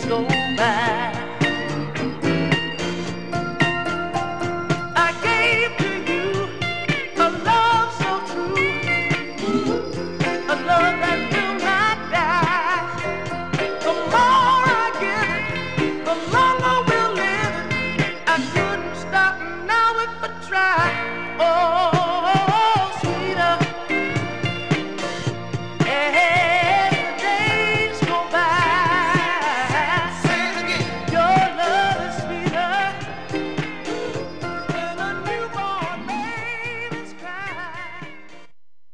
go by. I gave to you a love so true, a love that will not die. The more I give it, the longer we'll live it. I couldn't stop now if I tried. Oh,